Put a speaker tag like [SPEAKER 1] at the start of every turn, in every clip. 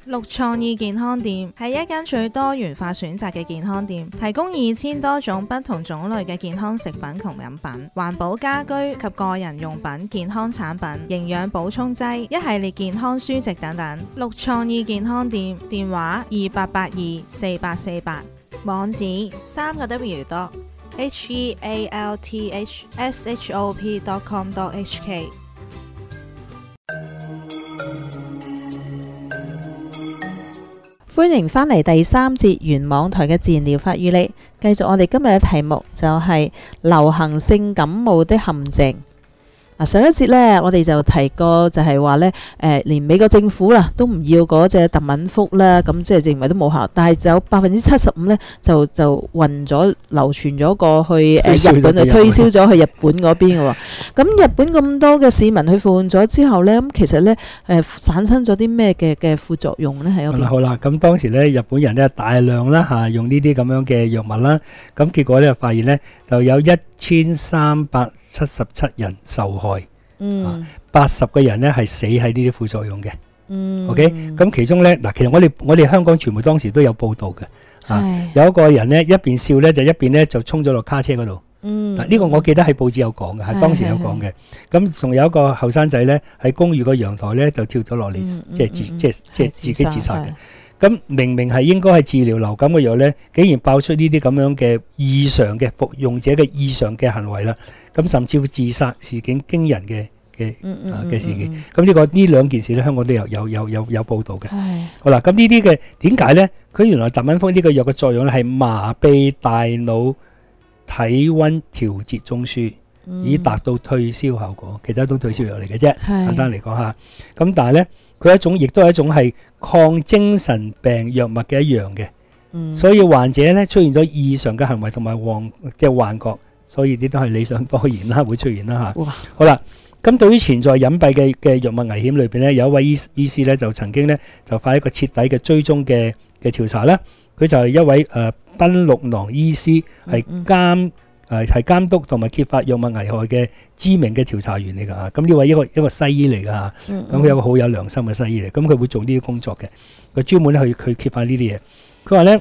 [SPEAKER 1] 綠創意健康店係一間最多元化選擇嘅健康店，提供2000多種不同種類嘅健康食品同飲品、環保家居及個人用品、健康產品、營養補充劑、一系列健康書籍等等。綠創意健康店電話28824848，網址3個W.healthshop.com.hk。
[SPEAKER 2] 歡迎返嚟第3節原網台嘅自然療法與你，繼續我哋今日嘅題目就係流行性感冒的陷阱。上一節呢，我哋就提過就係話呢，連美國政府啦都唔要嗰隻特敏福啦，咁即係認為都冇效，但係就有75%呢就運咗流傳咗過去日本，就推銷咗去日本嗰邊嘅喎。咁日本咁多嘅市民去服用咗之後呢，咁其實呢產生咗啲咩嘅副作用呢？喺嗰邊。
[SPEAKER 3] 好啦，咁當時呢日本人呢大量啦用呢啲咁樣嘅藥物啦，咁結果呢發現呢就有1377人受害，80個人呢係死喺呢啲副作用嘅。OK， 咁其中呢嗱，其實我哋香港傳媒當時都有報道嘅。有一個人呢一邊笑呢，就一邊呢就衝咗落卡車嗰度。嗱，呢個我記得喺報紙有講嘅，係當時有講嘅。咁仲有一個後生仔呢喺公寓個陽台呢就跳咗落嚟，即係自己自殺嘅。咁明明係應該係治療流感嘅藥呢，竟然爆出呢啲咁樣嘅異常嘅服用者嘅異常嘅行為啦。咁甚至乎自殺事件驚人嘅事件。咁呢兩件事呢，香港都有報導嘅。好啦，咁呢啲嘅點解呢？佢原來特敏福呢個藥嘅作用咧係麻痹大腦體溫調節中樞，以達到退燒效果。其實一種退燒藥嚟嘅啫，簡單嚟講下。咁但係呢，佢亦都係一種係抗精神病藥物嘅一樣嘅。所以患者呢出現咗異常嘅行為同埋幻覺，所以呢都係理想多言啦，會出現啦嚇。好啦，咁對於潛在隱蔽嘅藥物危險裏邊呢，有一位醫師呢就曾經呢就發一個徹底嘅追蹤嘅調查啦。佢就係一位賓六郎醫師，係監督同埋揭發藥物危害嘅知名嘅調查員嚟㗎嚇。咁呢位一個西醫嚟㗎嚇。咁佢有個好有良心嘅西醫嚟，咁佢會做呢啲工作嘅。佢專門咧去揭發呢啲嘢。佢話呢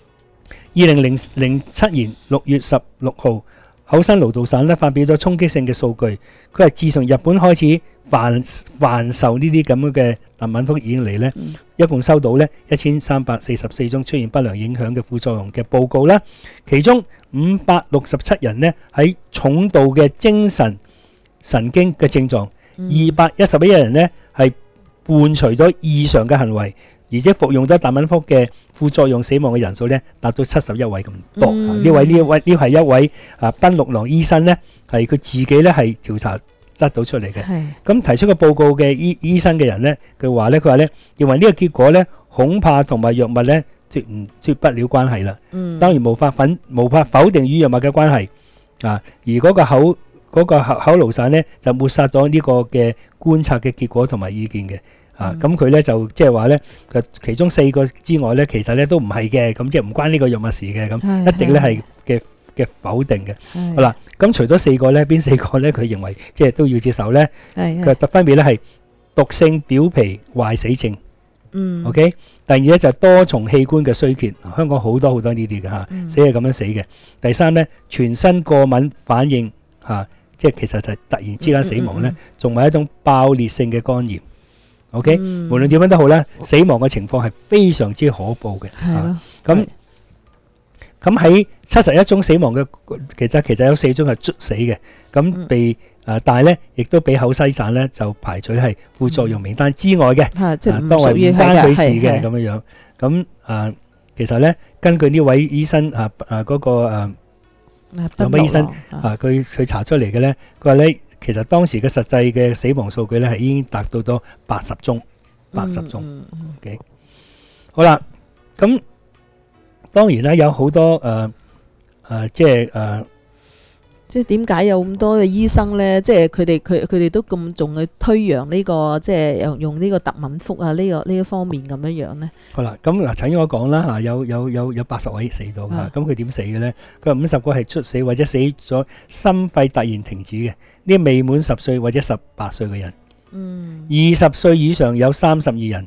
[SPEAKER 3] ，2007年6月16號，厚生勞動省咧發表咗衝擊性嘅數據。佢係自從日本開始販售呢啲咁樣嘅特敏福以嚟呢，一共收到呢1344宗出現不良影響嘅副作用嘅報告啦。其中567人呢喺重度嘅精神神經嘅症狀，211人呢係伴隨咗異常嘅行為，而且服用咗特敏福嘅副作用死亡嘅人數呢達到71位咁多。呢係一位賓六郎醫生呢，係佢自己呢係調查得到出嚟嘅。咁提出個報告嘅醫生嘅人呢，佢話呢認為呢個結果呢恐怕同埋藥物呢脫不了關係啦。當然無法否定與藥物嘅關係而嗰個口爐省呢就抹殺咗呢個嘅觀察嘅結果同埋意見嘅。咁佢呢就即係話呢，其中4個之外呢，其實呢都唔係嘅，咁即係唔關呢個藥物事嘅，咁一定呢係嘅否定嘅。好啦，咁除咗4個呢，邊4個呢？佢認為即係都要接受呢。佢分別呢係毒性表皮壞死症。OK。第二呢就多重器官嘅衰竭，香港好多呢啲嘅嚇，死係咁樣死嘅。第三呢，全身過敏反應即係其實係突然之間死亡呢，仲係一種爆裂性嘅肝炎。OK，無論點樣都好啦，死亡嘅情況係非常之可怖嘅。咁喺71宗死亡嘅，其實有4宗係猝死嘅。咁但係咧，亦都俾口西省咧就排除係副作用名單之外嘅，當為唔關佢事嘅咁樣樣。咁其實咧，根據呢位醫生嗰個有乜醫生佢查出嚟嘅咧，佢話咧。其實當時嘅實際嘅死亡數據咧係已經達到咗80宗。OK， 好啦，咁當然啦，有好多即係點解有咁多嘅醫生咧？即係佢哋都咁重去推揚呢個即係用呢個特敏福呢一方面咁樣樣咧。好啦，咁曾經我講啦有80位死咗㗎。咁佢點死嘅咧？佢話50個係猝死或者死咗心肺突然停止嘅。呢未滿10歲或者18歲嘅人，20歲以上有32人，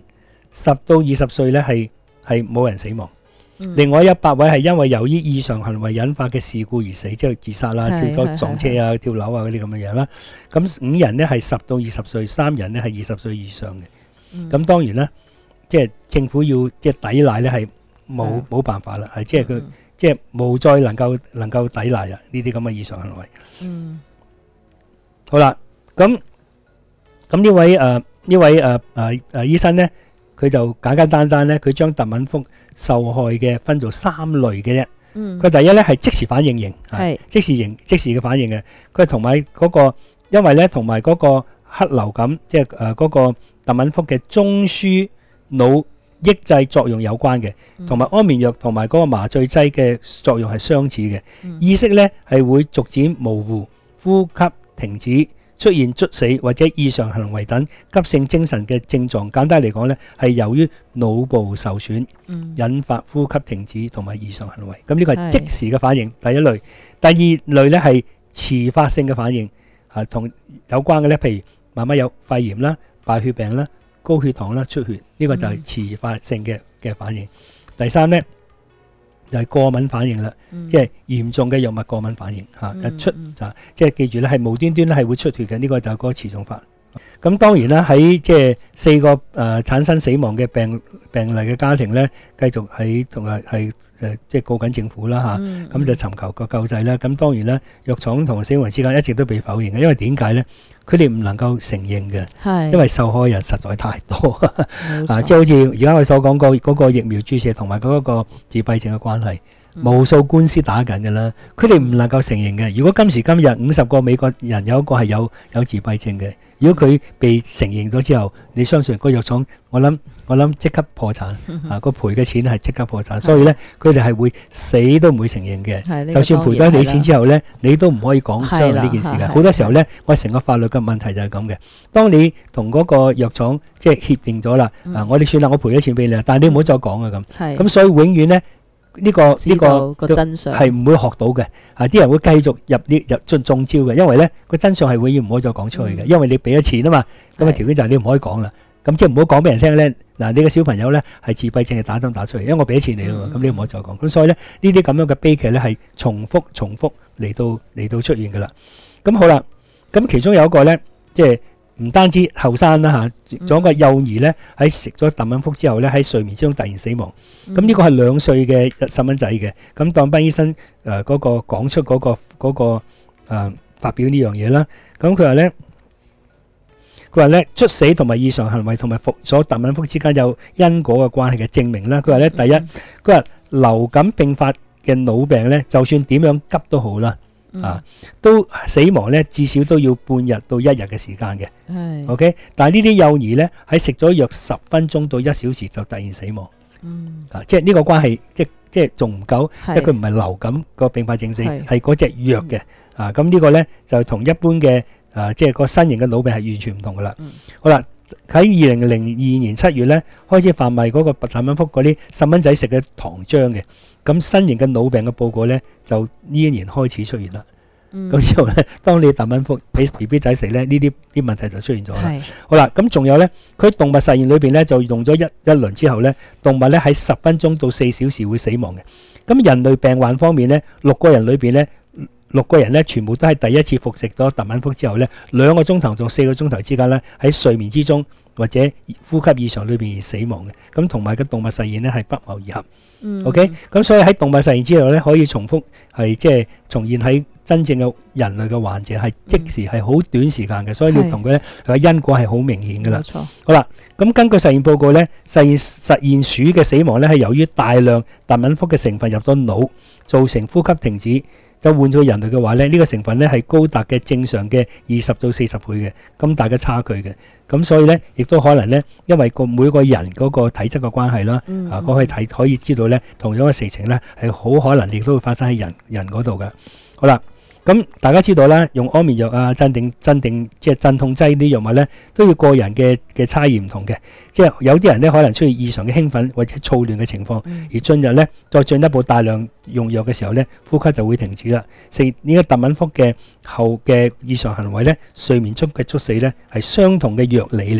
[SPEAKER 3] 10到20歲咧係冇人死亡。
[SPEAKER 2] 嗯
[SPEAKER 3] 另外100位係因為由於異常行為引發嘅事故而死，即係自殺啦、
[SPEAKER 2] 係
[SPEAKER 3] 跳咗撞車啊、跳樓啊嗰啲咁嘅嘢啦。咁5人咧係10到20歲，3人咧係20歲以上嘅。
[SPEAKER 2] 嗯
[SPEAKER 3] 咁當然啦，即係政府要即係抵賴咧係冇辦法啦，係即係佢即係無再能夠抵賴啦呢啲咁嘅異常行為。
[SPEAKER 2] 嗯
[SPEAKER 3] 好啦，咁呢位醫生咧，佢就簡單咧，佢將鄧敏福受害嘅分做3類嘅啫。
[SPEAKER 2] 嗯
[SPEAKER 3] 佢第一咧係即時反應型，
[SPEAKER 2] 係
[SPEAKER 3] 即時嘅反應嘅。佢同埋嗰個，因為咧同埋嗰個黑流感，即係嗰個鄧敏福嘅中樞腦抑制作用有關嘅，同埋安眠藥同埋嗰個麻醉劑嘅作用係相似嘅。意識咧係會逐漸模糊，呼吸停止，出現猝死或者異常行為等急性精神嘅症狀。簡單嚟講咧，係由於腦部受損，引發呼吸停止同埋異常行為。咁呢個係即時嘅反應，第一類。第二類咧係遲發性嘅反應，同有關嘅咧，譬如慢慢有肺炎啦、敗血病啦、高血糖啦、出血，呢個就係遲發性嘅反應。第三咧就係過敏反應啦，即係嚴重嘅藥物過敏反應嚇，一出就即係記住咧，係無端端咧係會出血嘅，呢個就係嗰個遲重法。咁當然啦，喺即係4個產生死亡嘅病例嘅家庭咧，繼續喺同埋係即係告緊政府啦嚇，咁就尋求個救濟啦。咁當然啦，藥廠同死亡之間一直都被否認嘅，因為點解咧？佢哋唔能夠承認嘅，因為受害人實在太多啊！即係好似而家我所講過嗰個疫苗注射同埋嗰個自閉症嘅關係，無數官司打緊㗎啦。佢哋唔能夠承認嘅。如果今時今日50個美國人有一個係有自閉症嘅，如果佢被承認咗之後，你相信個藥廠，我諗即刻破產啊！個賠嘅錢係即刻破產，所以咧佢哋係會死都唔會承認嘅。就算賠咗你錢之後咧，你都唔可以講傷呢件事嘅。好多時候咧，我成個法律嘅問題就係咁嘅。當你同嗰個藥廠即係協定咗啦，我哋算啦，我賠咗錢俾你，但係你唔好再講啊咁。咁所以永遠咧呢個
[SPEAKER 2] 真相
[SPEAKER 3] 係唔會學到嘅。啲人會繼續入中招嘅，因為咧個真相係永遠唔可以再講出去嘅，因為你俾咗錢啊嘛。咁嘅條件就係你唔可以講啦。咁即係唔好講俾人聽咧。嗱，你個小朋友咧係自閉症，係打針打出嚟，因為我俾咗錢你啦嘛。咁你唔可以再講。咁所以咧呢啲咁樣嘅悲劇咧係重複嚟到出現噶啦。咁好啦，咁其中有一個咧，即係唔單止後生啦嚇，仲有一個幼兒咧喺食咗鄧敏福之後咧喺睡眠之中突然死亡。咁呢個係2歲嘅細蚊仔嘅。咁當班醫生嗰個講出嗰個發表呢樣嘢啦。咁佢話咧猝死同埋異常行為同埋服咗鄧敏福之間有因果嘅關係嘅證明啦。佢話咧第一，佢話流感併發嘅腦病咧，就算點樣急都好啦，都死亡咧至少都要半日到1日嘅時間嘅。OK， 但係呢啲幼兒咧喺食咗藥10分鐘到1小時就突然死亡。即係呢個關係即係仲唔夠，即係佢唔係流感個併發症死，係嗰隻藥嘅。咁呢個咧就同一般嘅即係個新型嘅腦病係完全唔同噶啦。好啦，喺2002年7月咧開始販賣嗰個鄧敏福嗰啲細蚊仔食嘅糖漿嘅。咁新型嘅腦病嘅報告咧就呢一年開始出現啦。咁之後咧，當你鄧敏福俾 BB 仔食咧，呢啲問題就出現咗啦。好啦，咁仲有咧，佢動物實驗裏邊咧就用咗一輪之後咧，動物咧喺10分鐘到4小時會死亡嘅。咁人類病患方面咧，6個人裏邊咧，6個人咧全部都係第一次服食咗鄧敏福之後咧，2個鐘頭到4個鐘頭之間咧喺睡眠之中或者呼吸異常裏邊而死亡嘅。咁同埋個動物實驗咧係不謀而合。OK， 咁所以喺動物實驗之後咧可以重複係即係重現喺真正嘅人類嘅患者係即時係好短時間嘅，所以你同佢咧佢嘅因果係好明顯噶啦。好啦，咁根據實驗報告咧，實驗鼠嘅死亡咧係由於大量鄧敏福嘅成分入咗腦，造成呼吸停止。就換咗人類嘅話咧，呢個成分咧係高達嘅正常嘅20到40倍嘅，咁大嘅差距嘅。咁所以咧，亦都可能咧，因為每個人嗰個體質嘅關係啦，可以知道咧，同樣嘅事情咧係好可能亦都會發生喺人嗰度嘅。好啦。咁大家知道啦，用安眠藥啊、鎮定即係鎮痛劑啲藥物咧，都要個人嘅差異唔同嘅。即係有啲人咧可能出現異常嘅興奮或者躁亂嘅情況，而進入咧再進一步大量用藥嘅時候咧，呼吸就會停止啦。食呢個鄧敏福嘅後嘅異常行為咧，睡眠中嘅猝死咧係相同嘅藥理嚟嘅。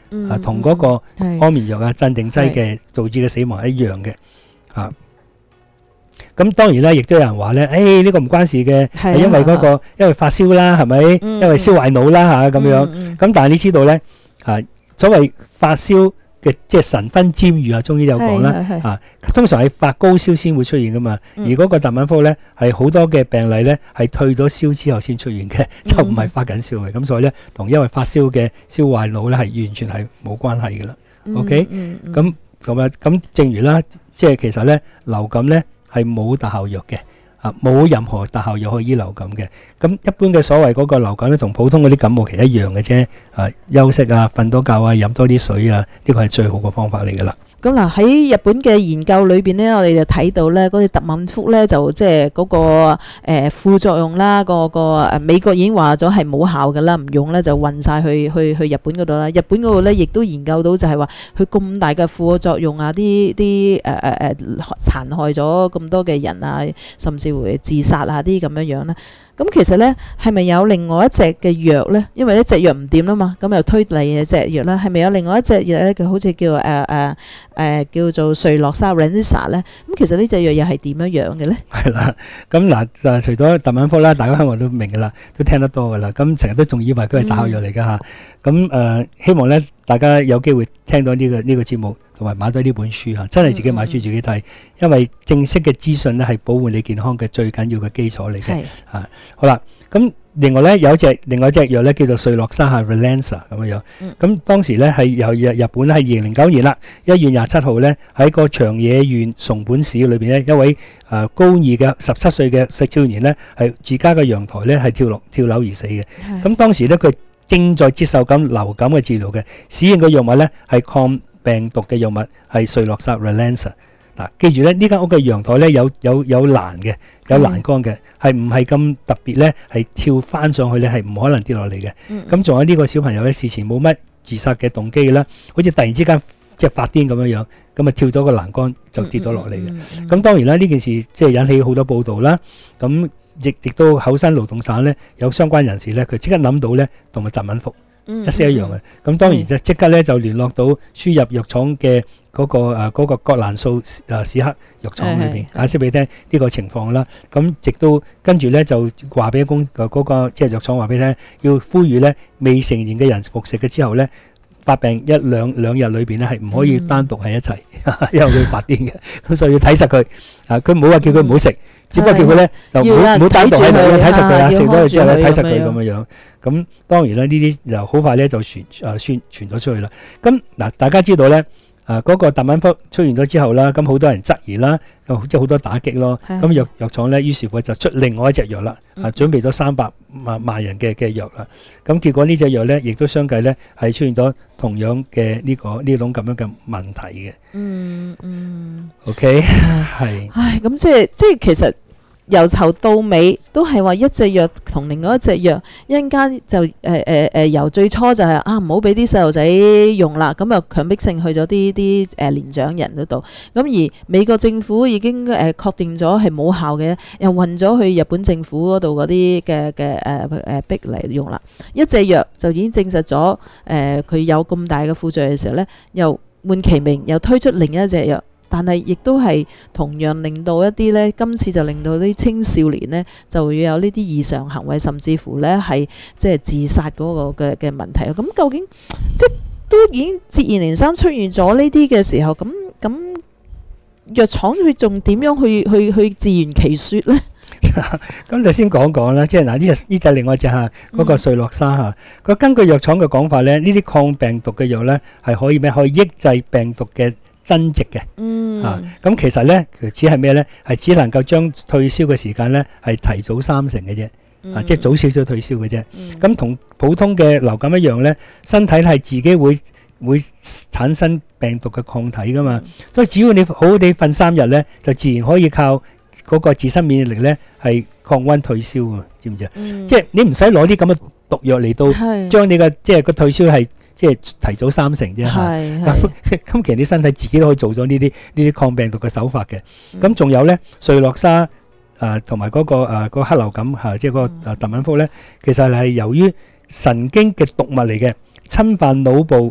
[SPEAKER 3] 同嗰個
[SPEAKER 2] 係
[SPEAKER 3] 安眠藥啊、鎮定劑嘅導致嘅死亡係一樣嘅。咁當然啦，亦都有人話咧，呢個唔關事嘅，係因為嗰個因為發燒啦，係咪？因為燒壞腦啦咁樣。咁但係你知道咧，所謂發燒嘅即係神昏沾雨啊，中醫有講啦，通常係發高燒先會出現噶嘛。而嗰個特敏福咧係好多嘅病例咧係退咗燒之後先出現嘅，就唔係發緊燒嘅。咁所以咧同因為發燒嘅燒壞腦咧係完全係冇關係噶啦。OK，咁正如啦，即係其實咧流感咧係冇特效藥嘅。冇任何特效藥可以醫流感嘅。咁一般嘅所謂嗰個流感咧，同普通嗰啲感冒其實一樣嘅啫。休息啊，瞓多覺啊，飲多啲水啊，呢個係最好嘅方法嚟噶啦。
[SPEAKER 2] 咁嗱喺日本嘅研究裏邊咧，我哋就睇到咧嗰隻特敏福咧就即係嗰個副作用啦，美國已經話咗係冇效噶啦，唔用咧就運晒去日本嗰度啦。日本嗰度咧亦都研究到就係話佢咁大嘅副作用啊，啲殘害咗咁多嘅人啊，甚至會自殺啊啲咁樣啦。咁其實咧係咪有另外一隻嘅藥咧？因為一隻藥唔掂啦嘛，咁又推嚟隻藥啦。係咪有另外一隻藥咧？佢好似叫叫做瑞洛沙 Relenza 咧。咁其實呢隻藥又係點樣樣嘅咧？係
[SPEAKER 3] 啦，咁嗱，除咗特敏福啦，大家香港都明噶啦，都聽得多噶啦。咁成日都仲以為佢係特效藥嚟噶嚇。咁希望咧大家有機會聽到呢個節目，同埋買到呢本書嚇，真係自己買書自己睇，因為正式嘅資訊咧係保護你健康嘅最緊要嘅基礎嚟嘅。好啦，咁另外咧另外一隻藥咧叫做瑞洛沙 Relenza 咁樣。咁當時咧係由日本咧係2009年啦，1月27號咧喺個長野縣松本市裏邊咧一位高二嘅17歲嘅少年咧係自家嘅陽台咧係跳樓而死嘅。咁當時咧佢正在接受緊流感嘅治療嘅，使用嘅藥物咧係抗病毒嘅藥物係瑞洛沙 Relenza。記住咧，呢間屋嘅陽台咧有欄嘅，有欄杆嘅，係唔係咁特別咧？係跳翻上去咧，係唔可能跌落嚟嘅。咁仲有呢個小朋友咧，事前冇乜自殺嘅動機啦，好似突然之間即係發癲咁樣，咁啊跳咗個欄杆就跌咗落嚟嘅。咁當然啦，呢件事即係引起好多報導啦。咁亦都厚生勞動省咧有相關人士咧，佢即刻諗到咧同埋特敏福一式一樣嘅。咁當然即刻咧就聯絡到輸入藥廠嘅嗰個葛蘭素史克藥廠裏邊解釋俾你聽呢個情況啦。咁直到跟住咧就話俾嗰個即係藥廠話俾你聽，要呼籲咧未成年嘅人服食嘅之後咧發病一兩日裏邊咧係唔可以單獨喺一齊，因為佢發癲嘅。咁所以要睇實佢。佢冇話叫佢唔好食，只不過叫佢咧就唔好單獨喺度睇實佢啊，食咗佢之後咧睇實佢咁樣。咁當然啦，呢啲就好快咧就傳咗出去啦。咁嗱，大家知道咧。嗰個特敏福出現咗之後啦，咁好多人質疑啦，咁即係好多打擊咯。咁藥廠咧，於是乎就出另外一隻藥啦，準備咗300萬人嘅藥啦。咁結果呢隻藥咧，亦都相繼咧係出現咗同樣嘅呢種咁樣嘅問題嘅。OK， 係。
[SPEAKER 2] 唉，咁即係其實。由頭到尾都係話一隻藥同另外一隻藥，一陣間就由最初就係唔好俾啲細路仔用啦，咁又強迫性去咗啲年長人嗰度。咁而美國政府已經確定咗係冇效嘅，又運咗去日本政府嗰度嗰啲嘅逼嚟用啦。一隻藥就已經證實咗佢有咁大嘅副作用嘅時候呢，又換其名又推出另一隻藥。但係亦都係同樣令到一啲呢，今次就令到啲青少年呢就會有呢啲異常行為，甚至乎呢係即係自殺嗰個嘅問題。咁究竟即係都已經接二連三出現咗呢啲嘅時候，咁藥廠佢仲點樣去自圓其說呢？
[SPEAKER 3] 咁就先講啦，即係嗱呢隻另外一隻嗰個瑞洛沙佢根據藥廠嘅講法呢，呢啲抗病毒嘅藥呢係可以抑制病毒嘅增殖嘅。咁其實咧，佢只係咩咧？係只能夠將退燒嘅時間咧係提早30%嘅啫，即係早少少退燒嘅啫。咁同普通嘅流感一樣咧，身體係自己會產生病毒嘅抗體噶嘛。所以只要你好好地瞓3日咧，就自然可以靠嗰個自身免疫力咧係降溫退燒啊，知唔知啊？即係你唔使攞啲咁嘅毒藥嚟到將你嘅即係個退燒係。即係提早30%啫嚇，咁其實你身體自己都可以做咗呢啲抗病毒嘅手法嘅。咁仲有咧，瑞洛沙同埋嗰個黑流感即係嗰個特敏福咧，其實係由於神經嘅毒物嚟嘅，侵犯腦部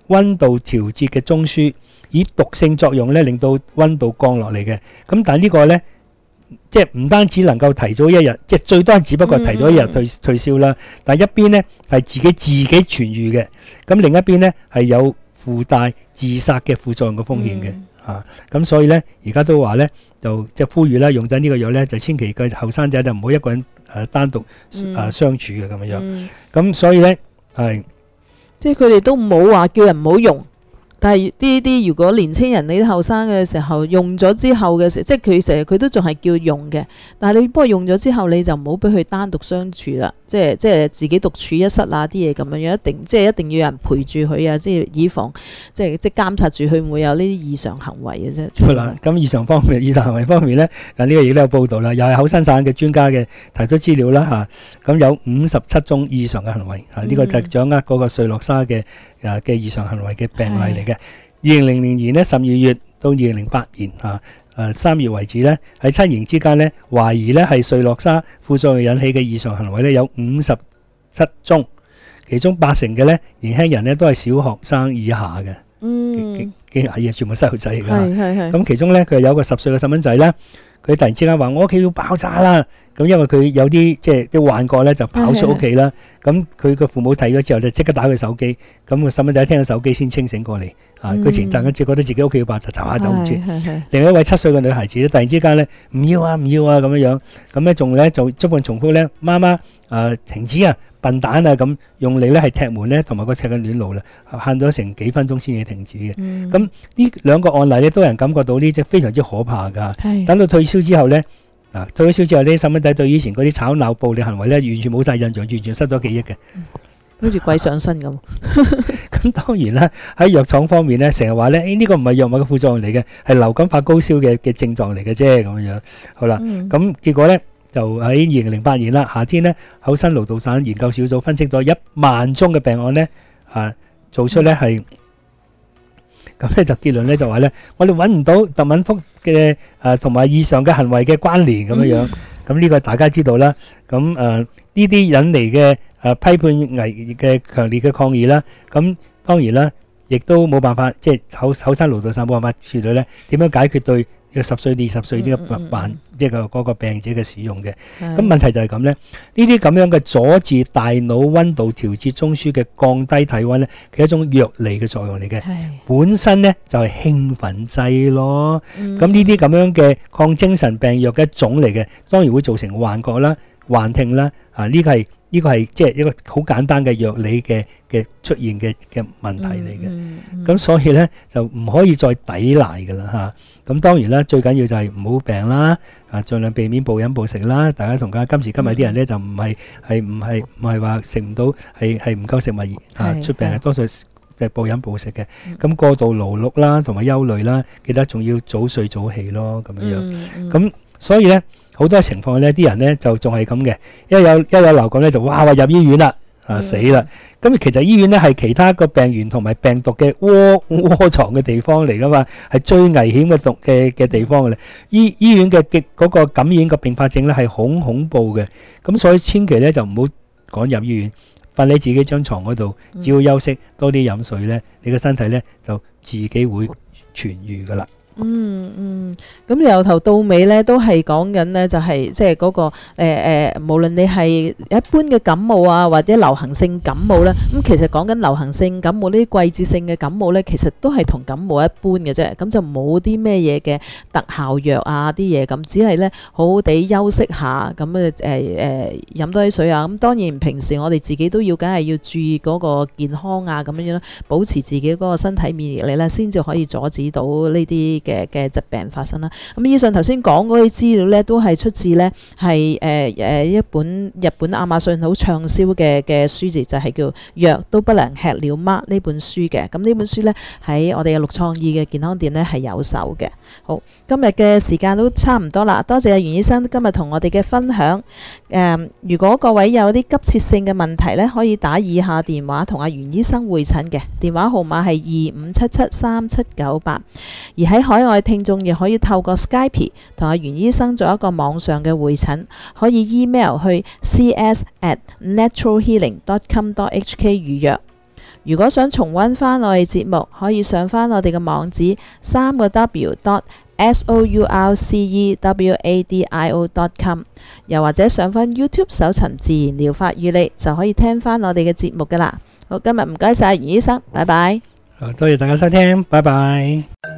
[SPEAKER 3] 溫度調節嘅中樞，以毒性作用咧，令到溫度降落嚟嘅。咁但係呢個咧，即係唔單止能夠提早一日，即係最多只不過提早一日退燒啦。但係一邊咧係自己痊愈嘅，咁另一邊咧係有附帶自殺嘅副作用嘅風險嘅。咁所以咧，而家都話咧，就即係呼籲啦，用緊呢個藥咧，就千祈個後生仔就唔好一個人單獨相處嘅咁樣。咁所以咧係，
[SPEAKER 2] 即係佢哋都冇話叫人唔好用。但係啲如果年青人你後生嘅時候用咗之後嘅時候，即係佢都仲係叫用嘅。但係你不過用咗之後，你就唔好俾佢單獨相處啦。即係自己獨處一室啊，啲嘢咁樣一定要有人陪住佢啊，即係以防即監察住佢會唔會有呢啲異常行為嘅啫。
[SPEAKER 3] 係啦，咁異常行為方面咧，嗱呢個亦都有報道啦，又係口新省嘅專家嘅提出資料啦嚇。咁有57宗異常嘅行為呢個就係掌握嗰個瑞諾沙嘅異常行為嘅病例嚟嘅。2000年咧12月到2008年3月為止咧，喺親營之間咧，懷疑咧係瑞諾沙副作用引起嘅異常行為咧有57宗，其中80%嘅咧年輕人咧都係小學生以下嘅，全部細路仔嚟㗎。咁其中咧佢有個10歲嘅細蚊仔咧，佢突然之間話我屋企要爆炸啦！咁因為佢有啲即係啲幻覺咧，就跑出屋企啦。咁佢個父母睇咗之後就即刻打佢手機，咁個細蚊仔聽到手機先清醒過嚟。佢前陣覺得自己屋企要爆炸，走下走唔住。另一位7歲嘅女孩子咧，突然之間咧唔要啊咁樣，咁咧仲咧就不斷重複咧，媽媽停止啊，笨蛋啊咁，用嚟咧係踢門咧，同埋個踢緊暖爐啦，喊咗成幾分鐘先至停止嘅。咁呢兩個案例咧，都有人感覺到呢隻非常之可怕㗎。等到退燒之後咧。退咗燒之後，呢啲細蚊仔對以前嗰啲吵鬧暴力行為咧，完全冇晒印象，完全失咗記憶嘅，
[SPEAKER 2] 好似鬼上身咁。
[SPEAKER 3] 咁當然啦，喺藥廠方面咧，成日話咧，呢個唔係藥物嘅副作用嚟嘅，係流感發高燒嘅症狀嚟嘅啫，咁樣。好啦，咁結果咧就喺2008年啦，夏天咧，厚生勞動省研究小組分析咗1萬宗嘅病案咧，做出咧係。咁咧就結論咧就話咧，我哋揾唔到特敏福嘅同埋以上嘅行為嘅關聯咁樣。咁呢個大家知道啦。咁呢啲引嚟嘅批判危嘅強烈嘅抗議啦。咁當然啦，亦都冇辦法，即係厚生勞動省冇辦法處理咧。點樣解決對10歲、20歲呢個即係嗰個病者嘅使用嘅？咁問題就係咁咧。呢啲咁樣嘅阻止大腦溫度調節中樞嘅降低體溫咧，係一種藥理嘅作用嚟嘅。本身咧就係興奮劑咯。咁呢啲咁樣嘅抗精神病藥嘅一種嚟嘅，當然會造成幻覺啦、幻聽啦。呢個係即係一個好簡單嘅藥理嘅出現嘅問題嚟嘅。咁所以咧就唔可以再抵賴㗎啦嚇。咁當然啦，最緊要就係唔好病啦，盡量避免暴飲暴食啦。大家同今時今日啲人咧就唔係話食唔到，係唔夠食物出病，多數就係暴飲暴食嘅。咁過度勞碌啦，同埋憂慮啦，記得仲要早睡早起咯，咁樣。咁所以咧。好多情況咧，啲人咧就仲係咁嘅，一有流感咧就話入醫院啦，死啦！咁其實醫院咧係其他個病原同埋病毒嘅窩藏嘅地方嚟噶嘛，係最危險嘅地方嘅咧。醫院嘅嗰個感染嘅併發症咧係好恐怖嘅，咁所以千祈咧就唔好趕入醫院，瞓喺自己張床嗰度，只要休息多啲飲水咧，你個身體咧就自己會痊愈噶啦。
[SPEAKER 2] 咁由頭到尾咧都係講緊咧，就係即係嗰個無論你係一般嘅感冒啊，或者流行性感冒咧，咁其實講緊流行性感冒呢啲季節性嘅感冒咧，其實都係同感冒一般嘅啫，咁就冇啲咩嘢嘅特效藥啊啲嘢咁，只係咧好好地休息下，咁飲多啲水啊，咁當然平時我哋自己都要梗係要注意嗰個健康啊咁樣啦，保持自己嗰個身體免疫力咧，先至可以阻止到呢啲嘅疾病發生啦。咁以上頭先講嗰啲資料咧，都係出自咧係一本日本亞馬遜好暢銷嘅書籍，就係叫《藥都不能吃了嗎》呢本書嘅。咁呢本書咧喺我哋嘅陸創意嘅健康店咧係有售嘅。好，今日嘅時間都差唔多啦，多謝袁醫生今日同我哋嘅分享。如果各位有啲急切性嘅問題咧，可以打以下電話同阿袁醫生會診嘅，電話號碼係25773798。而喺海外聽眾亦可以透過 Skype 同阿袁醫生做一個網上嘅會診，可以 email 去 cs@naturalhealing.com.hk 預約。 如果想重溫返我哋節目，可以上返我哋嘅網址3w.sourcewadio.com， 又或者上返 YouTube 搜尋自然療法與你，就可以聽返我哋嘅節目㗎喇。好，今日唔該晒袁醫生，拜拜。
[SPEAKER 3] 多謝大家收聽，拜拜。